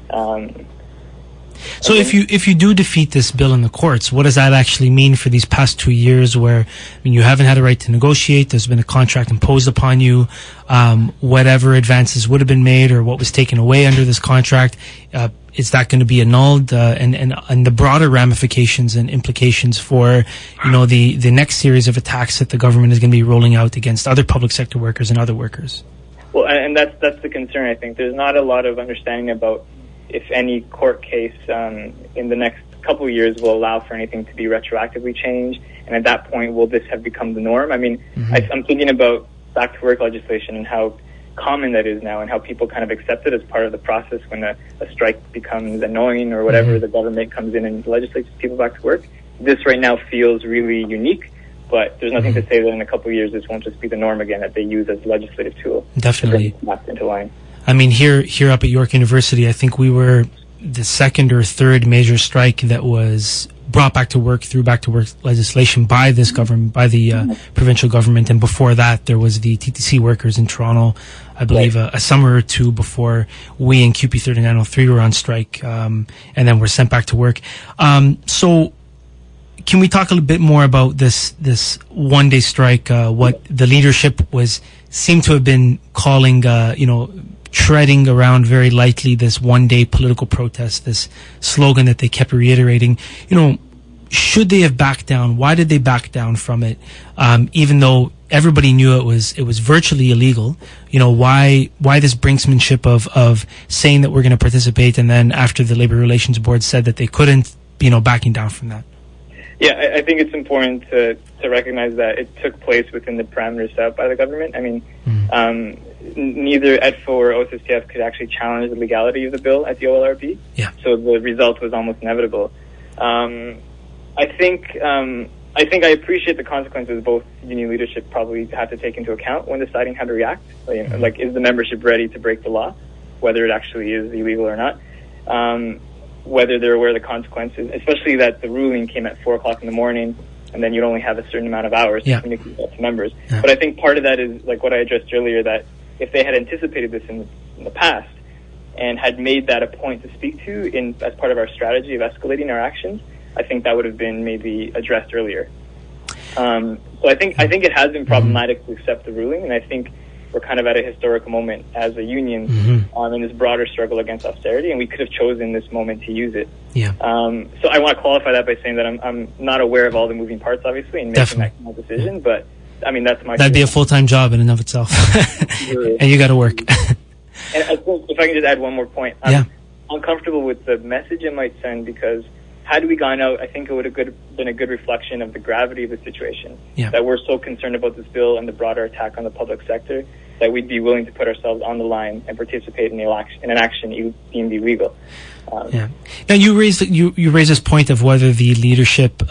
So if you do defeat this bill in the courts, what does that actually mean for these past 2 years where, you haven't had a right to negotiate, there's been a contract imposed upon you, whatever advances would have been made or what was taken away under this contract, is that going to be annulled, and the broader ramifications and implications for, the next series of attacks that the government is going to be rolling out against other public sector workers and other workers? Well, and that's the concern, I think. There's not a lot of understanding about if any court case in the next couple of years will allow for anything to be retroactively changed, and at that point, will this have become the norm? I mean, I'm thinking about back-to-work legislation and how common that is now, and how people kind of accept it as part of the process when a strike becomes annoying or whatever, the government comes in and legislates people back to work. This right now feels really unique, but there's nothing to say that in a couple of years this won't just be the norm again, that they use as a legislative tool. Definitely. To bring it into line. I mean, here up at York University, I think we were the second or third major strike that was brought back to work through back to work legislation by this government, by the provincial government. And before that, there was the TTC workers in Toronto, I believe, a summer or two before we in QP 3903 were on strike, and then were sent back to work. So can we talk a little bit more about this one-day strike, what the leadership seemed to have been calling, treading around very lightly this one-day political protest, this slogan that they kept reiterating. Should they have backed down? Why did they back down from it? Even though everybody knew it was virtually illegal. Why this brinksmanship of saying that we're going to participate, and then after the Labor Relations Board said that they couldn't, backing down from that? Yeah, I think it's important to recognize that it took place within the parameters set up by the government. I mean, neither EDFO or OSSTF could actually challenge the legality of the bill at the OLRB. Yeah. So the result was almost inevitable. I think I think I appreciate the consequences both union leadership probably have to take into account when deciding how to react. Like, is the membership ready to break the law, whether it actually is illegal or not? Whether they're aware of the consequences, especially that the ruling came at 4 o'clock in the morning, and then you'd only have a certain amount of hours to communicate that to members. But I think part of that is, like what I addressed earlier, that if they had anticipated this in the past and had made that a point to speak to as part of our strategy of escalating our actions, I think that would have been maybe addressed earlier. So I think it has been problematic to accept the ruling, and I think we're kind of at a historic moment as a union in this broader struggle against austerity, and we could have chosen this moment to use it. Yeah. So I want to qualify that by saying that I'm not aware of all the moving parts, obviously, in making that kind of decision, but I mean, that's my... That'd be a full-time job in and of itself. And you got to work. And I think if I can just add one more point, I'm uncomfortable with the message it might send, because had we gone out, I think it would have been a good reflection of the gravity of the situation. That we're so concerned about this bill and the broader attack on the public sector that we'd be willing to put ourselves on the line and participate in an action deemed illegal. Now you raised this point of whether the leadership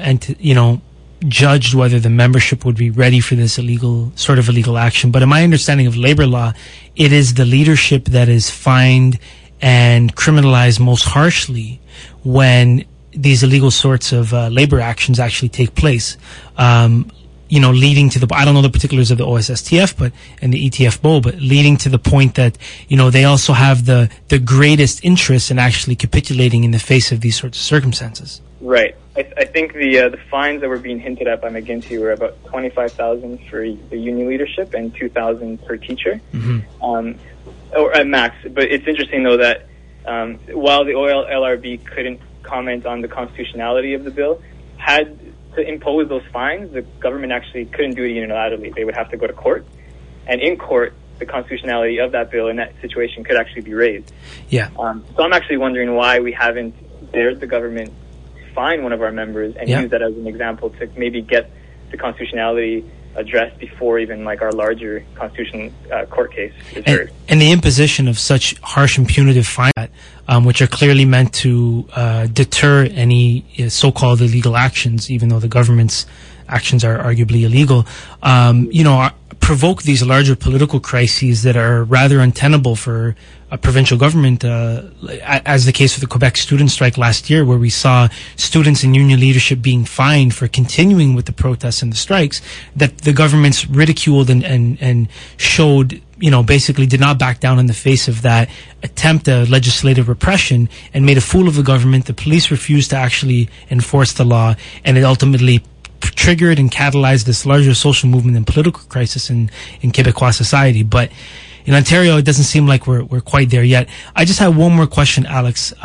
judged whether the membership would be ready for this illegal action. But in my understanding of labor law, it is the leadership that is fined and criminalized most harshly when these illegal sorts of labor actions actually take place. Leading to I don't know the particulars of the OSSTF and the ETF-BO, but leading to the point that, they also have the greatest interest in actually capitulating in the face of these sorts of circumstances. Right. I think the fines that were being hinted at by McGinty were about $25,000 for the union leadership and $2,000 per teacher, or at max. But it's interesting though that while the LRB couldn't comment on the constitutionality of the bill, had to impose those fines, the government actually couldn't do it unilaterally. They would have to go to court, and in court, the constitutionality of that bill in that situation could actually be raised. So I'm actually wondering why we haven't dared the government fine one of our members and use that as an example to maybe get the constitutionality addressed before even like our larger constitutional court case is heard. And the imposition of such harsh and punitive fines, which are clearly meant to deter any so-called illegal actions, even though the government's actions are arguably illegal, provoke these larger political crises that are rather untenable for a provincial government, as the case with the Quebec student strike last year, where we saw students and union leadership being fined for continuing with the protests and the strikes, that the governments ridiculed and showed, basically did not back down in the face of that attempt at legislative repression and made a fool of the government. The police refused to actually enforce the law, and it ultimately triggered and catalyzed this larger social movement and political crisis in Quebecois society. But in Ontario, it doesn't seem like we're quite there yet. I just have one more question, Alex.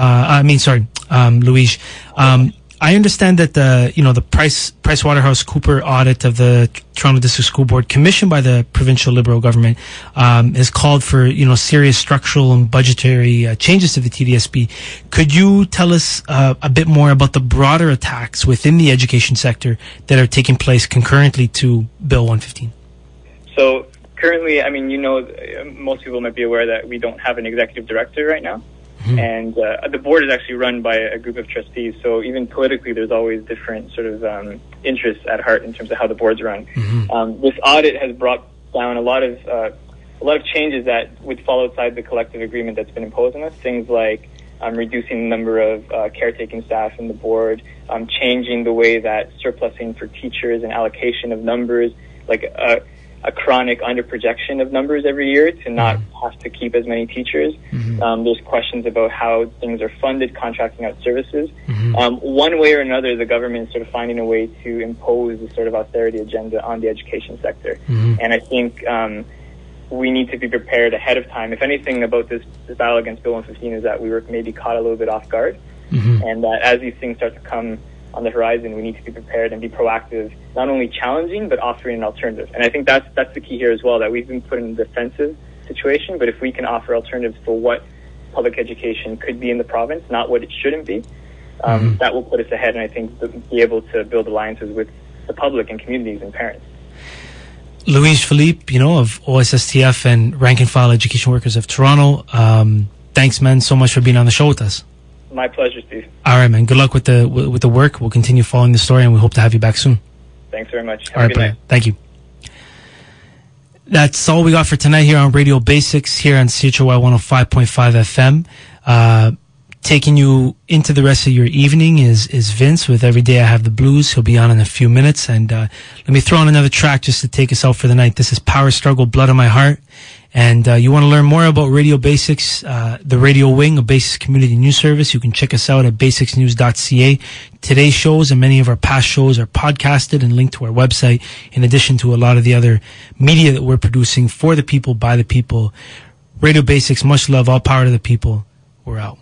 Louise. I understand that the PricewaterhouseCoopers audit of the Toronto District School Board, commissioned by the provincial Liberal government, has called for serious structural and budgetary changes to the TDSB. Could you tell us a bit more about the broader attacks within the education sector that are taking place concurrently to Bill 115? So currently, most people might be aware that we don't have an executive director right now. And the board is actually run by a group of trustees. So even politically, there's always different sort of interests at heart in terms of how the board's run. This audit has brought down a lot of changes that would fall outside the collective agreement that's been imposed on us. Things like reducing the number of caretaking staff in the board, changing the way that surplusing for teachers and allocation of numbers, like a chronic underprojection of numbers every year to not have to keep as many teachers. There's questions about how things are funded, contracting out services. One way or another, the government is sort of finding a way to impose the sort of austerity agenda on the education sector. And I think we need to be prepared ahead of time. If anything about this battle against Bill 115 is that we were maybe caught a little bit off guard, and that as these things start to come on the horizon, we need to be prepared and be proactive, not only challenging, but offering an alternative. And I think that's the key here as well, that we've been put in a defensive situation, but if we can offer alternatives for what public education could be in the province, not what it shouldn't be, that will put us ahead, and I think be able to build alliances with the public and communities and parents. Louise Philippe, of OSSTF and Rank and File Education Workers of Toronto, thanks, man, so much for being on the show with us. My pleasure, Steve. All right, man. Good luck with the work. We'll continue following the story, and we hope to have you back soon. Thanks very much. All right, brother. Thank you. That's all we got for tonight here on Radio Basics here on CHRY 105.5 FM. Taking you into the rest of your evening is Vince with Every Day I Have the Blues. He'll be on in a few minutes. And let me throw on another track just to take us out for the night. This is Power Struggle, Blood on My Heart. And you want to learn more about Radio Basics, the radio wing of Basics Community News Service, you can check us out at basicsnews.ca. Today's shows and many of our past shows are podcasted and linked to our website, in addition to a lot of the other media that we're producing for the people, by the people. Radio Basics, much love, all power to the people. We're out.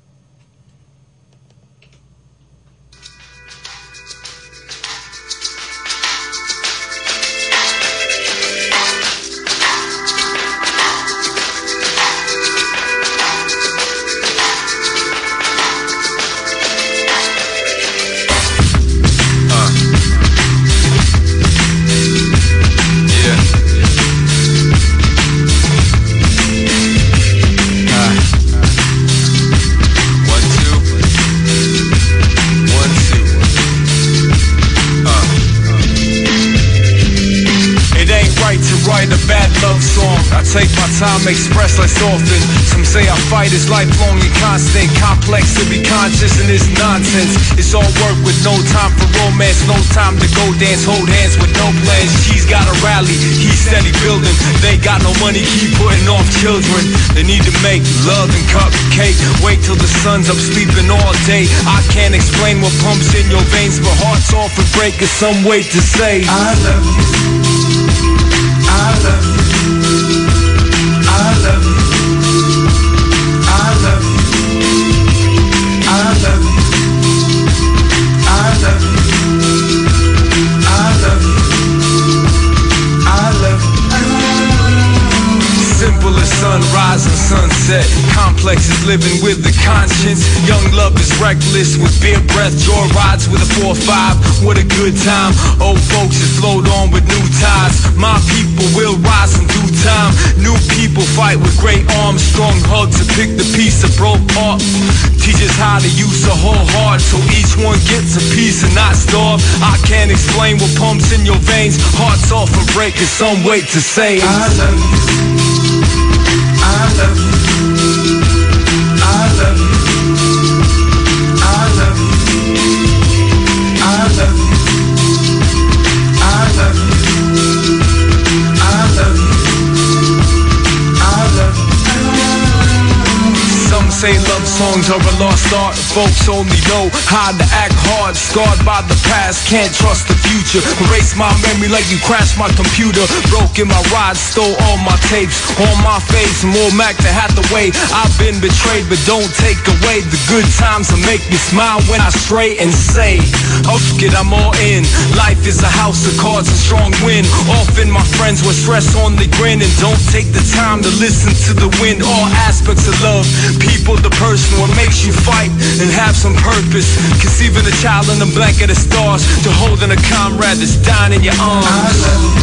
Take my time, express less often. Some say I fight is lifelong and constant. Complex to be conscious and it's nonsense. It's all work with no time for romance. No time to go dance, hold hands with no plans. She's got a rally, he's steady building. They got no money, keep putting off children. They need to make love and cupcake. Wait till the sun's up sleeping all day. I can't explain what pumps in your veins, but hearts off and break is some way to say I love you, I love you, I love you, I love you, I love you, I love you, I love you, I love you. Simple as sunrise and sunset. Complex is living with the conscience. Young love is reckless with beer breath. Joy rides with a 4-5. What a good time. Old folks is flowed on with new ties. My people will rise in due time. New people fight with great arms. Strong hugs to pick the piece of broke heart. Teach us how to use the whole heart so each one gets a piece and not starve. I can't explain what pumps in your veins. Hearts off and break is some way to say I love you, I love you, I love you, I love you, I love you, I love you, I love you, I love you. Some say love songs are a lost art. Folks only know how to act hard. Scarred by the past, can't trust the future. Erase my memory like you crashed my computer. Broke in my ride, stole all my tapes. On my face, more Mac to Hathaway. I've been betrayed, but don't take away the good times that make me smile when I stray and say, oh, fuck it, I'm all in. Life is a house of cards and strong wind. Often my friends with stress on the grin and don't take the time to listen to the wind. All aspects of love, people, the person, what makes you fight and have some purpose. Conceiving a child in a blanket of stars to holding a comrade that's dying in your arms.